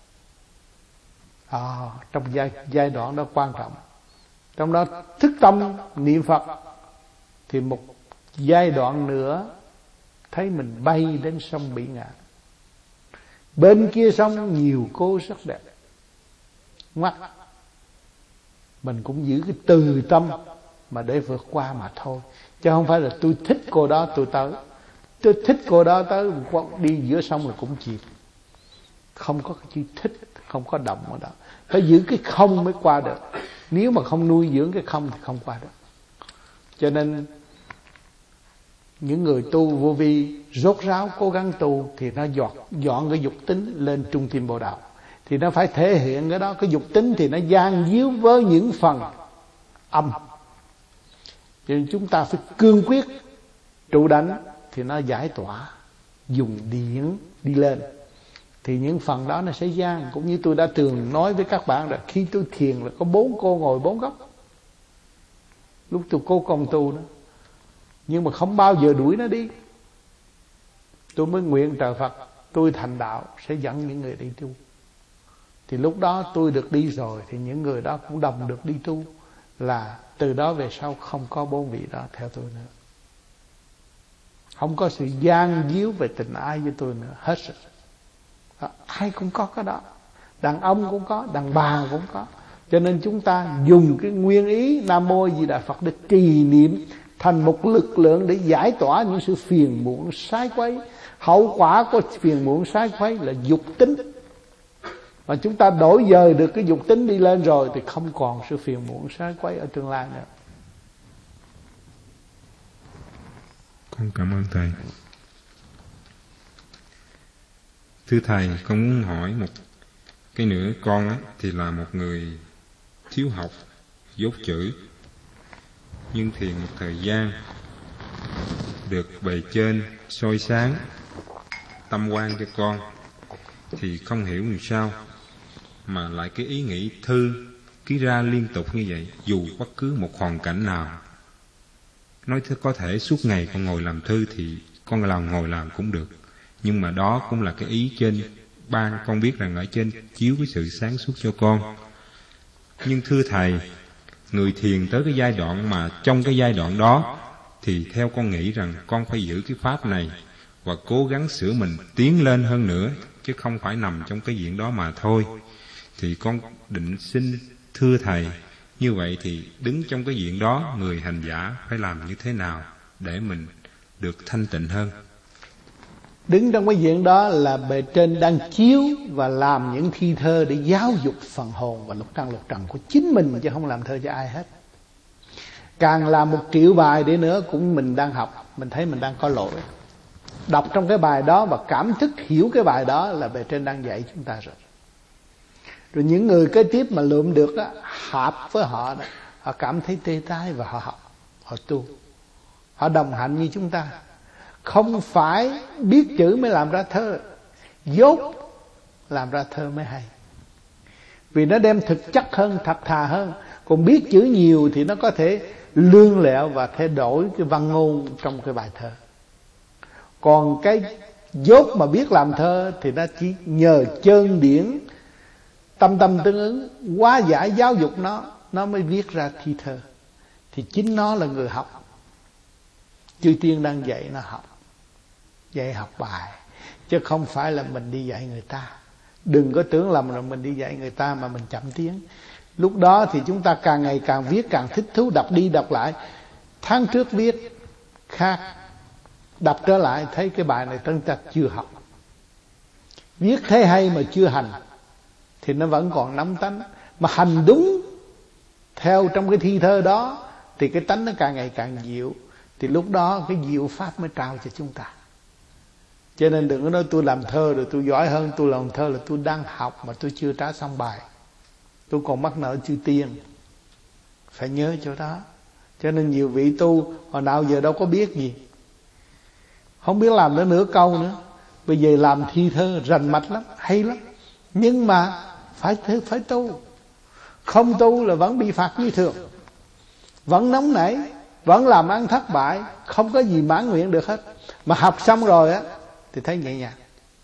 À, trong giai, giai đoạn đó quan trọng. Trong đó thức tâm niệm Phật, thì một giai đoạn nữa thấy mình bay đến sông Bỉ Ngạn. Bên kia sông nhiều cô rất đẹp, ngoắt. Mình cũng giữ cái từ tâm mà để vượt qua mà thôi. Chứ không phải là tôi thích cô đó tôi tới. Tôi thích cô đó tới đi giữa sông là cũng chìm. Không có cái chữ thích, không có động ở đó. Phải giữ cái không mới qua được. Nếu mà không nuôi dưỡng cái không thì không qua được. Cho nên những người tu vô vi rốt ráo cố gắng tu thì nó dọn, dọn cái dục tính lên trung tâm Bồ Đạo. Thì nó phải thể hiện cái đó. Cái dục tính thì nó gian díu với những phần âm. Cho nên chúng ta phải cương quyết trụ đánh thì nó giải tỏa, dùng điển đi lên. Thì những phần đó nó sẽ gian. Cũng như tôi đã thường nói với các bạn là khi tôi thiền là có bốn cô ngồi bốn góc. Lúc tôi cố công tu đó. Nhưng mà không bao giờ đuổi nó đi. Tôi mới nguyện trời Phật, tôi thành đạo sẽ dẫn những người đi tu. Thì lúc đó tôi được đi rồi thì những người đó cũng đồng được đi tu. Là từ đó về sau không có bốn vị đó theo tôi nữa. Không có sự gian díu về tình ái với tôi nữa. Hết rồi. Đó, ai cũng có cái đó. Đàn ông cũng có, đàn bà cũng có. Cho nên chúng ta dùng cái nguyên ý Nam Mô Di Đà Phật để trì niệm thành một lực lượng để giải tỏa những sự phiền muộn sai quấy. Hậu quả của phiền muộn sai quấy là dục tính. Mà chúng ta đổi dời được cái dục tính đi lên rồi thì không còn sự phiền muộn sai quấy ở tương lai nữa. Con cảm ơn Thầy. Thưa Thầy, con muốn hỏi một cái nữa. Con á, thì là một người thiếu học, dốt chữ, nhưng thiền một thời gian, được bề trên soi sáng tâm quan cho con, thì không hiểu làm sao mà lại cái ý nghĩ thư cứ ra liên tục như vậy, dù bất cứ một hoàn cảnh nào. Nói thế có thể suốt ngày con ngồi làm thư thì con làm ngồi làm cũng được, nhưng mà đó cũng là cái ý trên ban, con biết rằng ở trên chiếu cái sự sáng suốt cho con. Nhưng thưa Thầy, người thiền tới cái giai đoạn mà trong cái giai đoạn đó thì theo con nghĩ rằng con phải giữ cái pháp này và cố gắng sửa mình tiến lên hơn nữa, chứ không phải nằm trong cái diện đó mà thôi. Thì con định xin thưa Thầy, như vậy thì đứng trong cái diện đó, người hành giả phải làm như thế nào để mình được thanh tịnh hơn? Đứng trong cái diện đó là bề trên đang chiếu và làm những thi thơ để giáo dục phần hồn và lục căn lục trần của chính mình, chứ không làm thơ cho ai hết. Càng làm một triệu bài để nữa cũng mình đang học, mình thấy mình đang có lỗi. Đọc trong cái bài đó và cảm thức hiểu cái bài đó là bề trên đang dạy chúng ta rồi. Rồi những người kế tiếp mà lượm được á, hợp với họ đó, họ cảm thấy tê tái và họ học, họ tu, họ đồng hạnh như chúng ta. Không phải biết chữ mới làm ra thơ, dốt làm ra thơ mới hay. Vì nó đem thực chất hơn, thật thà hơn. Còn biết chữ nhiều thì nó có thể lương lẹo và thay đổi cái văn ngôn trong cái bài thơ. Còn cái dốt mà biết làm thơ thì nó chỉ nhờ chơn điển, tâm tâm tương ứng, hóa giải giáo dục nó, nó mới viết ra thi thơ. Thì chính nó là người học. Chư Tiên đang dạy nó học, dạy học bài, chứ không phải là mình đi dạy người ta. Đừng có tưởng lầm là mình đi dạy người ta mà mình chậm tiếng. Lúc đó thì chúng ta càng ngày càng viết càng thích thú, đọc đi đọc lại. Tháng trước viết khác, đọc trở lại thấy cái bài này tân ta chưa học. Viết thấy hay mà chưa hành thì nó vẫn còn nắm tánh. Mà hành đúng theo trong cái thi thơ đó thì cái tánh nó càng ngày càng dịu. Thì lúc đó cái diệu pháp mới trao cho chúng ta. Cho nên đừng có nói tôi làm thơ rồi tôi giỏi hơn. Tôi làm thơ là tôi đang học mà tôi chưa trả xong bài, tôi còn mắc nợ chư Tiên. Phải nhớ chỗ đó. Cho nên nhiều vị tu hồi nào giờ đâu có biết gì, không biết làm nữa nửa câu nữa. Bây giờ làm thi thơ rành mạch lắm, hay lắm. Nhưng mà phải phải tu. Không tu là vẫn bị phạt như thường, vẫn nóng nảy, vẫn làm ăn thất bại, không có gì mãn nguyện được hết. Mà học xong rồi á thì thấy nhẹ nhàng,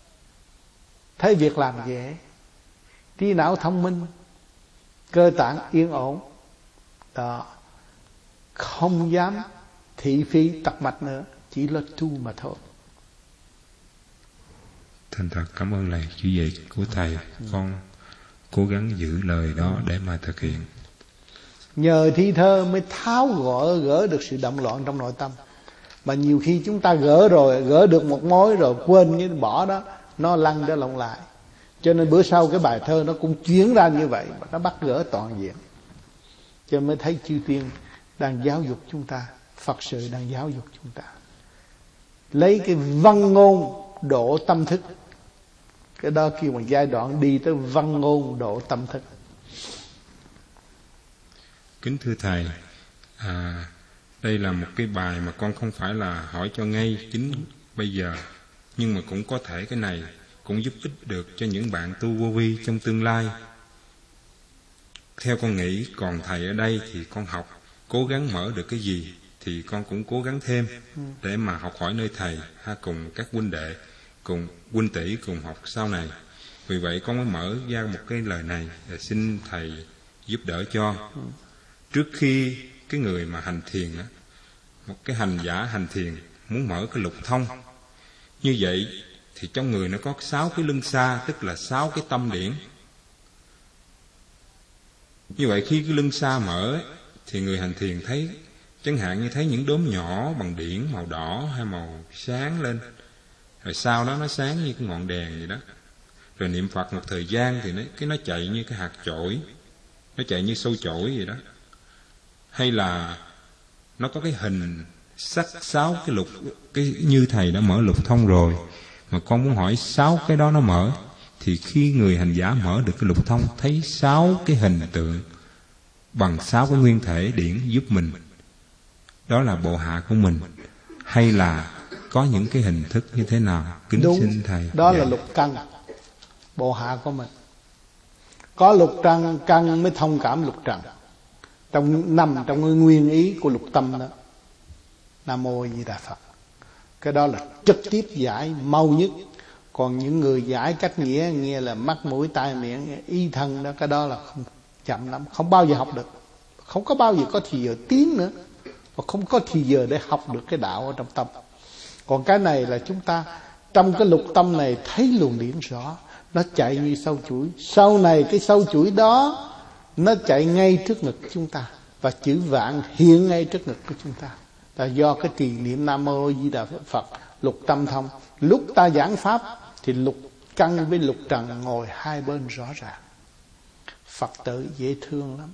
thấy việc làm dễ, trí não thông minh, cơ tạng yên ổn đó, không dám thị phi tật mạch nữa, chỉ là tu mà thôi. Thành thật cảm ơn lời chỉ dạy của Thầy. Con cố gắng giữ lời đó để mà thực hiện. Nhờ thi thơ mới tháo gỡ gỡ được sự động loạn trong nội tâm. Mà nhiều khi chúng ta gỡ rồi, gỡ được một mối rồi quên cái bỏ đó, nó lăn ra lộn lại. Cho nên bữa sau cái bài thơ nó cũng chuyển ra như vậy, nó bắt gỡ toàn diện. Cho nên mới thấy chư tiên đang giáo dục chúng ta, Phật sự đang giáo dục chúng ta. Lấy cái văn ngôn độ tâm thức. Cái đó kêu bằng giai đoạn đi tới văn ngôn độ tâm thức. Kính thưa Thầy, à, đây là một cái bài mà con không phải là hỏi cho ngay chính bây giờ, nhưng mà cũng có thể cái này cũng giúp ích được cho những bạn tu vô vi trong tương lai. Theo con nghĩ, còn Thầy ở đây thì con học, cố gắng mở được cái gì thì con cũng cố gắng thêm để mà học hỏi nơi Thầy, ha, cùng các huynh đệ, cùng huynh tỷ cùng học sau này. Vì vậy con mới mở ra một cái lời này để xin Thầy giúp đỡ cho. Trước khi cái người mà hành thiền á, một cái hành giả hành thiền muốn mở cái lục thông như vậy thì trong người nó có sáu cái lưng xa, tức là sáu cái tâm điển. Như vậy khi cái lưng xa mở thì người hành thiền thấy, chẳng hạn như thấy những đốm nhỏ bằng điển màu đỏ hay màu sáng lên, rồi sau đó nó sáng như cái ngọn đèn vậy đó. Rồi niệm Phật một thời gian thì nó cái nó chạy như cái hạt chổi, nó chạy như sâu chổi vậy đó. Hay là nó có cái hình sắc sáu cái lục, cái như Thầy đã mở lục thông rồi, mà con muốn hỏi sáu cái đó nó mở, thì khi người hành giả mở được cái lục thông, thấy sáu cái hình tượng bằng sáu cái nguyên thể điển giúp mình, đó là bộ hạ của mình, hay là có những cái hình thức như thế nào? Kính Đúng, xin Thầy. đó dạ. là lục căn, bộ hạ của mình. Có lục căn, căn mới thông cảm lục trần, trong nằm trong cái nguyên ý của lục tâm đó. Nam Mô A Di Đà Phật. Cái đó là trực tiếp giải mau nhất. Còn những người giải cách nghĩa, nghe là mắt mũi tai miệng ý thân đó, cái đó là không chậm lắm, không bao giờ học được, không có bao giờ có thì giờ tiến nữa, và không có thì giờ để học được cái đạo ở trong tâm. Còn cái này là chúng ta trong cái lục tâm này thấy luồng điển rõ, nó chạy như sâu chuỗi. Sau này cái sâu chuỗi đó nó chạy ngay trước ngực chúng ta, và chữ vạn hiện ngay trước ngực của chúng ta, là do cái trì niệm Nam Mô A Di Đà Phật, lục tâm thông. Lúc ta giảng pháp thì lục căn với lục trần ngồi hai bên rõ ràng. Phật tử dễ thương lắm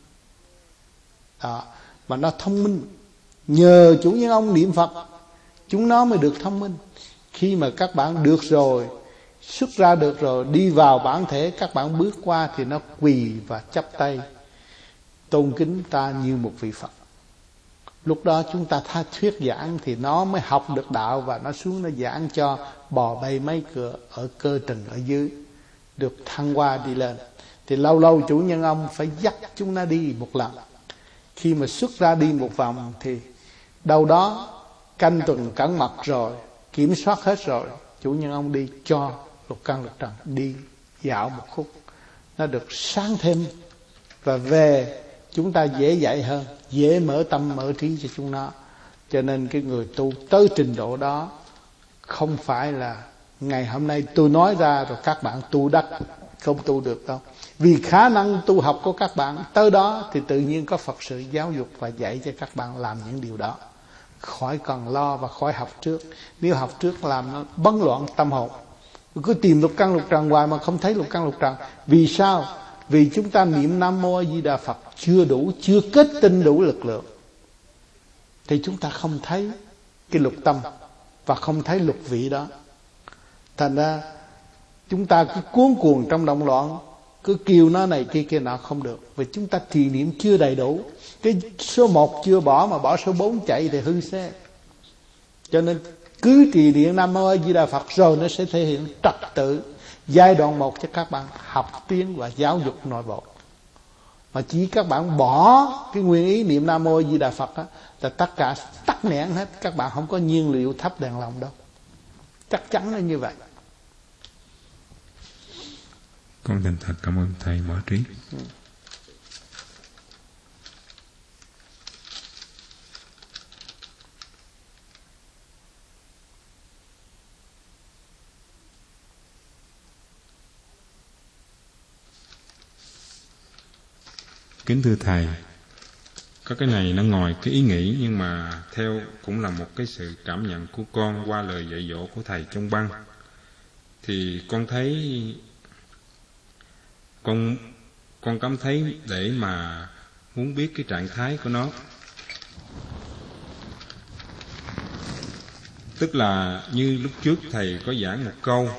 đó, mà nó thông minh. Nhờ chủ nhân ông niệm Phật, chúng nó mới được thông minh. Khi mà các bạn được rồi, xuất ra được rồi, đi vào bản thể, các bạn bước qua thì nó quỳ và chắp tay tôn kính ta như một vị Phật. Lúc đó chúng ta tha thuyết giảng thì nó mới học được đạo, và nó xuống nó giảng cho bò bay mấy cửa ở cơ trần ở dưới được thăng qua đi lên. Thì lâu lâu chủ nhân ông phải dắt chúng nó đi một lần. Khi mà xuất ra đi một vòng thì đâu đó canh tuần cẩn mật rồi, kiểm soát hết rồi, chủ nhân ông đi cho lục căn lục trần đi dạo một khúc, nó được sáng thêm, và về chúng ta dễ dạy hơn, dễ mở tâm mở trí cho chúng nó. Cho nên cái người tu tới trình độ đó không phải là ngày hôm nay tôi nói ra rồi các bạn tu đắc, không tu được đâu. Vì khả năng tu học của các bạn tới đó thì tự nhiên có Phật sự giáo dục và dạy cho các bạn làm những điều đó, khỏi cần lo và khỏi học trước. Nếu học trước làm nó bấn loạn tâm hồn, cứ tìm lục căn lục trần hoài mà không thấy lục căn lục trần. Vì sao? Vì chúng ta niệm Nam Mô A Di Đà Phật chưa đủ, chưa kết tinh đủ lực lượng, thì chúng ta không thấy cái lục tâm và không thấy lục vị đó. Thành ra chúng ta cứ cuốn cuồng trong động loạn, cứ kêu nó này kia kia nọ không được, vì chúng ta trì niệm chưa đầy đủ. Cái số một chưa bỏ mà bỏ số bốn chạy thì hư xe. Cho nên cứ trì niệm Nam Mô A Di Đà Phật rồi nó sẽ thể hiện trật tự. Giai đoạn một cho các bạn học tiến và giáo dục nội bộ. Mà chỉ các bạn bỏ cái nguyên ý niệm Nam Mô A Di Đà Phật á, là tất cả tắc nghẽn hết. Các bạn không có nhiên liệu thắp đèn lồng đâu. Chắc chắn là như vậy. Con thành thật cảm ơn Thầy mở trí. Ừ. Kính thưa Thầy, có cái này nó ngoài cái ý nghĩ, nhưng mà theo cũng là một cái sự cảm nhận của con qua lời dạy dỗ của Thầy trong băng. Thì con thấy, con con cảm thấy để mà muốn biết cái trạng thái của nó. Tức là như lúc trước Thầy có giảng một câu,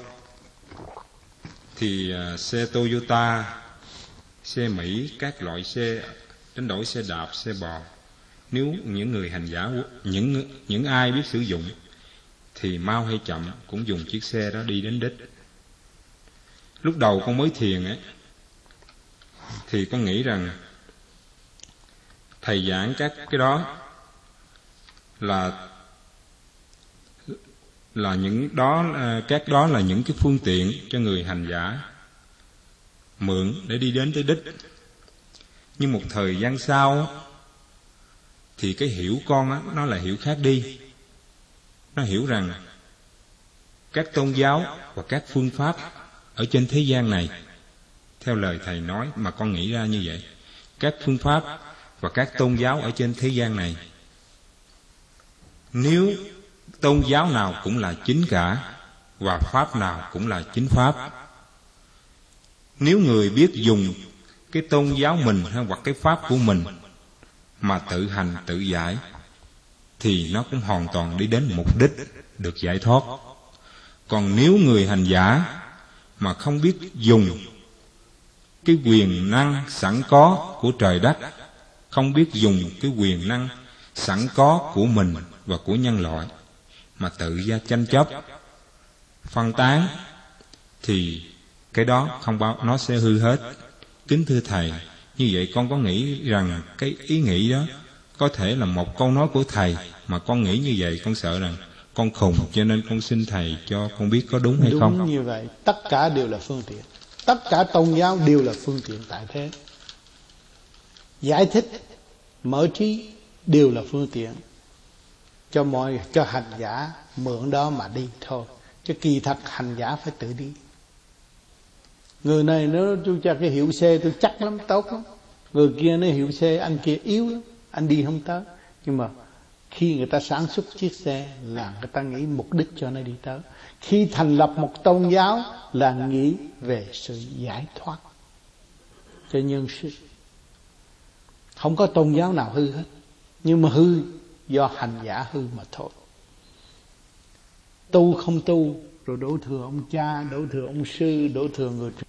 thì uh, xe Toyota, xe Mỹ, các loại xe, đánh đổi xe đạp, xe bò, nếu những người hành giả, những những ai biết sử dụng thì mau hay chậm cũng dùng chiếc xe đó đi đến đích. Lúc đầu con mới thiền ấy, thì con nghĩ rằng Thầy giảng các cái đó là là những đó các đó là những cái phương tiện cho người hành giả mượn để đi đến tới đích. Nhưng một thời gian sau thì cái hiểu con á, nó là hiểu khác đi. Nó hiểu rằng các tôn giáo và các phương pháp ở trên thế gian này, theo lời Thầy nói mà con nghĩ ra như vậy, các phương pháp và các tôn giáo ở trên thế gian này, nếu tôn giáo nào cũng là chính cả và pháp nào cũng là chính pháp, nếu người biết dùng cái tôn giáo mình hay hoặc cái pháp của mình mà tự hành tự giải, thì nó cũng hoàn toàn đi đến mục đích được giải thoát. Còn nếu người hành giả mà không biết dùng cái quyền năng sẵn có của trời đất, không biết dùng cái quyền năng sẵn có của mình và của nhân loại, mà tự ra tranh chấp, phân tán, thì cái đó không bao nó sẽ hư hết. Kính thưa Thầy, như vậy con có nghĩ rằng cái ý nghĩ đó có thể là một câu nói của Thầy, mà con nghĩ như vậy con sợ rằng con khùng, cho nên con xin Thầy cho con biết có đúng hay đúng không. Đúng như vậy, tất cả đều là phương tiện, tất cả tôn giáo đều là phương tiện tại thế. Giải thích, mở trí đều là phương tiện cho mọi cho hành giả mượn đó mà đi thôi, chứ kỳ thật hành giả phải tự đi. Người này nó tôi cho cái hiệu xe tôi chắc lắm, tốt lắm, người kia nó hiệu xe anh kia yếu lắm, anh đi không tới. Nhưng mà khi người ta sản xuất chiếc xe là người ta nghĩ mục đích cho nó đi tới. Khi thành lập một tôn giáo là nghĩ về sự giải thoát cho nhân sinh. Không có tôn giáo nào hư hết, nhưng mà hư do hành giả hư mà thôi. Tu không tu rồi đổ thừa ông cha, đổ thừa ông sư, đổ thừa người